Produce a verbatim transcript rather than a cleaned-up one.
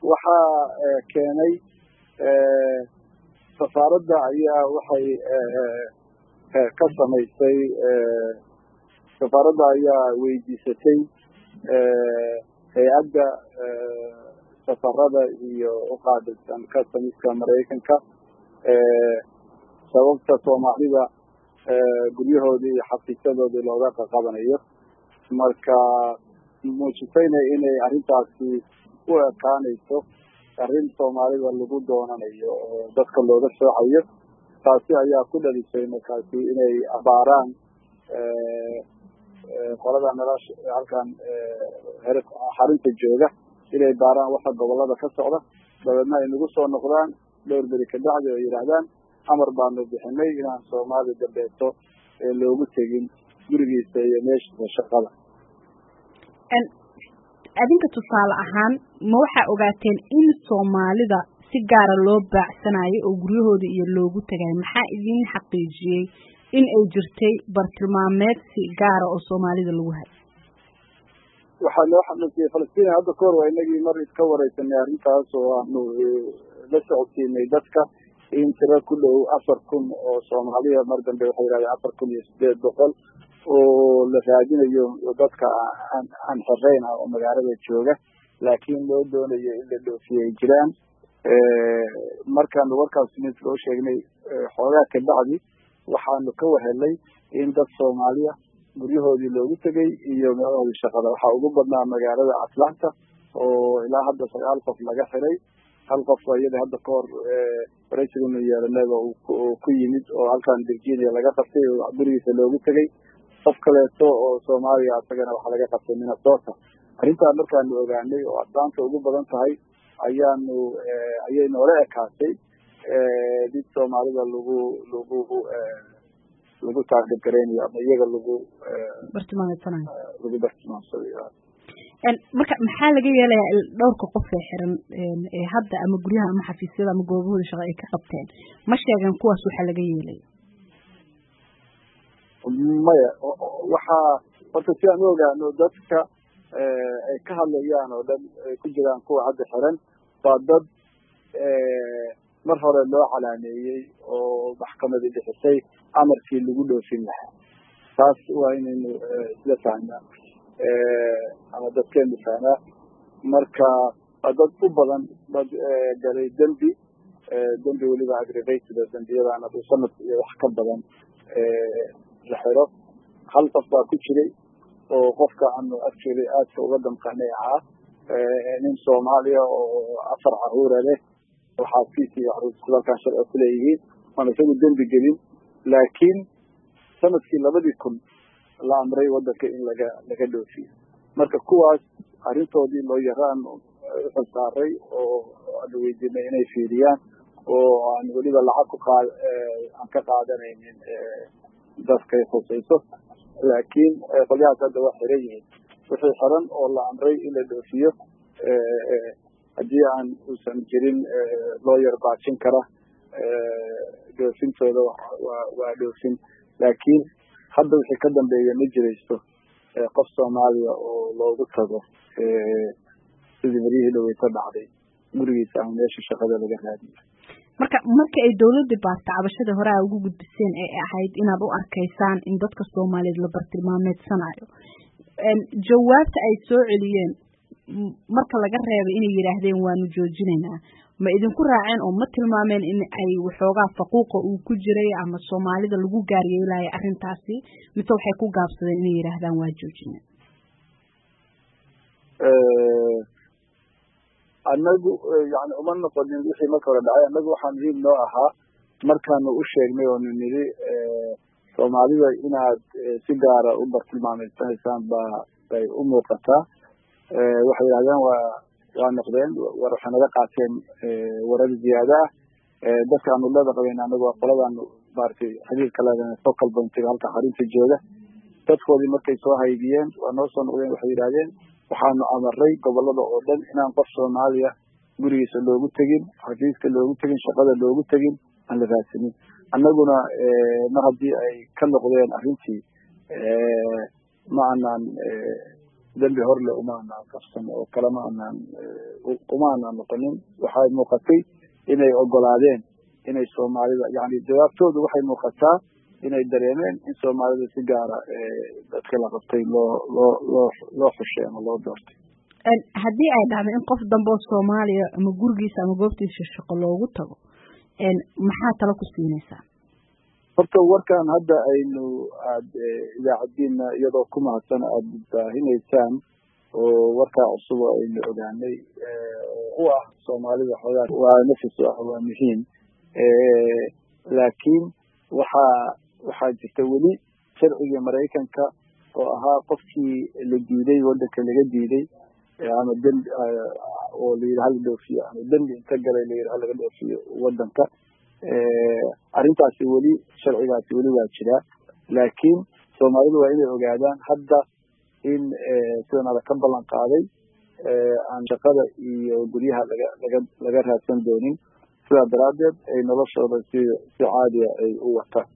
waxaa keenay safaaradda ayaa waxay ka samaysay safaaradda ayaa weydiisatay hay-adda safarada iyo uqaabilsan customiska maraykanka sababta soomaalida guryahoodii iyo xafiisyadoodii looga qaqabanayo marka muujisayna inay arrintaasi u ekaanayso arrin soomaalida lagu doonanayo oo dadka looga soocayo taasi ayaa ku dhalisay markaasi inay abaaraan qolada nolosha halkan xarinta jooga inay baaraan waxa gobolada ka socda dabeedna ay nagu soo noqdaan dhowr beri ka bacdi oo yidhaahdaan amar baanu bixinay inaan soomaali dambeeto ee loogu tegin gurigiisa iyo meeshiisa shaqada adinka tusaale ahaan ma waxaa ogaateen in soomaalida si gaara loo baacsanayo oo guryahooda iyo loogu tagay maxaa idin xaqiijiyey in ay jirtay bartilmaameed si gaara oo soomaalida lagu hayo waxaa loo xaqiijiyey falastiin hadda kahor waa inagii mar iska wareysanay arrintaas oo aanu la socodsiinay dadka in tiro ku dhow afar kun oo soomaaliya mar dambe waxay yidhahdeen afar kun iyo sideed boqol oo la raadinayo dadka aan aan xirayn oo magaalada jooga laakiin loo doonayo in la dhoofiyo ay jiraan markaanu warkaas mid loo sheegnay xoogaa ka bacdi waxaanu ka wahelay in dad soomaaliya guryahoodii loogu tegay iyo meelahoodii shaqada waxaa ugu badnaa magaalada atlanta oo ilaa hadda sagaal qof laga xiray hal qof iyada hadda kahor waraysiganu yeelanayba uu ku yimid oo halkan virginia laga qabtay oo gurigiisa loogu tegay qof kaleeto oo soomaaliya asagana waxaa laga qabtay minnesota arrintaa markaanu ogaanay oo atlanta ugu badan tahay ayaanu ayay noola ekaatay did soomaalida lagu lagu lagu taarget gareynayo ama iyaga lagu bartilmaameedsanayo lagu bartilmaamsanayo marka maxaa laga yeelayaa dhowrka qof ee xiran ee hadda ama guryaha ama xafiisyada ama goobahooda shaqo ay ka qabteen ma sheegan kuwaas waxaa laga yeelay maya waxaa horta si aan u ogaano dadka ay ka hadlayaan oo dhan ay ku jiraan kuwa hadda xiran waa dad mar hore loo calaameeyey oo maxkamadii bixisay amarkii lagu dhoofin lahaa taas waa inaynu isla fahnaa ama dadkeenu fahnaa marka waa dad u badan dad galay dembi dembi weliba aggravated dembiyadaan adu sanad iyo wax ka badan la xiro hal qof baa ku jiray oo qofka aanu actually aadka uga damqanay ahaa nin soomaaliya oo afar caruura leh oo xaaskiis iyo caruurtiisu halkaan sharci ku leeyihiin waan isagu dembi gelin laakiin sanadkii labadii kun la amray wadanka in laga laga dhoofiyo marka kuwaas arrintoodii loo yaraan uxul saaray oo aanu weydiinay inay fiiriyaan oo aan weliba lacag ku qaad aan ka qaadanaynin dadkay khusayso laakiin qolyahaas hadda waa xiran yihiin wixii xiran oo la amray in la dhoofiyo haddii aan uusan jirin loo yar baajin kara dhoofintooda waa waa dhoofin laakiin hadda wixii ka dambeeya ma jiraysto qof soomaaliya oo loogu tago sidii maryihii dhaweyta dhacday gurigiisa ama meesha shaqada laga raadiyo marka markii ay dawladda baarta cabashada hore ay ugu gudbiseen ee ahayd inaad u arkaysaan in dadka Soomaaliyeed la bartilmaameedsanayo jawaabta ay soo celiyeen marka laga reebay inay yiraahdeen waanu joojinaynaa ma idinku raaceen oo ma tilmaameen in ay waxoogaa faquuqa uu ku jiray ama Soomaalida lagu gaaryeelay arrintaasi mise waxay ku gaabsadeen inay yiraahdaan waa joojinaa ee anagu yani uma noqonin wixii marka hore dhacay anagu waxaan muhiim noo ahaa markaanu u sheegnay oo nidhi Soomaalida inaad si gaara u bartilmaameedsanaysaan baa bay u muuqataa waxay yiraahdeen waa waa noqdeen war waxay naga qaateen warar ziyaada ah dadkaanu leeda qabeen anagu waa qoladaanu maartay xiriirka leedahay focal point-ga halka xarinta jooga dadkoodii markay soo haydiyeen waa noo soo noqdeen waxay yiraahdeen waxaanu amaray gobolada oo dhan inaan qof Soomaaliya gurigiisa loogu tagin xafiiska loogu tagin shaqada loogu tagin aan la raadsanin annaguna ma haddii ay ka noqdeen arrintii ma aanan dambi horle uma aanaan qabsan oo kalema aanaan uma aanaan noqonin waxay muuqatay inay ogolaadeen inay soomaalida yani jawaabtoodu waxay muuqataa inay dareemeen in soomaalida si gaara dadka la qabtay loo loo loo loo xushay ama loo doortay haddii ay dhacdo in qof dambe oo Soomaaliya ama gurigiisa ama goobtiisa shaqo loogu tago maxaa talo ku siinaysaa horta warkan hadda aynu aad idaacadiina iyadoo ku mahadsan aad baahinaysaan oo warkaa cusub aynu ogaanay oo u ah soomaalida xogaa waa nafis ah waa muhiim laakiin waxaa waxaa jirta weli sharciga Mareykanka oo ahaa qofkii la diiday wadanka laga diiday ama dambi oo la yiraahdo dhoofiyo ama dambi inta galay la yiraahdo laga dhoofiyo wadanka arrintaasi weli sharcigaasi weli waa jira laakiin Soomaalidu waa inay ogaadaan hadda in sidana la ka ballan qaaday aan shaqada iyo guryaha laga laga laga raadsan doonin sidaa daraadeed ay noloshooda si si caadi ah ay u wataan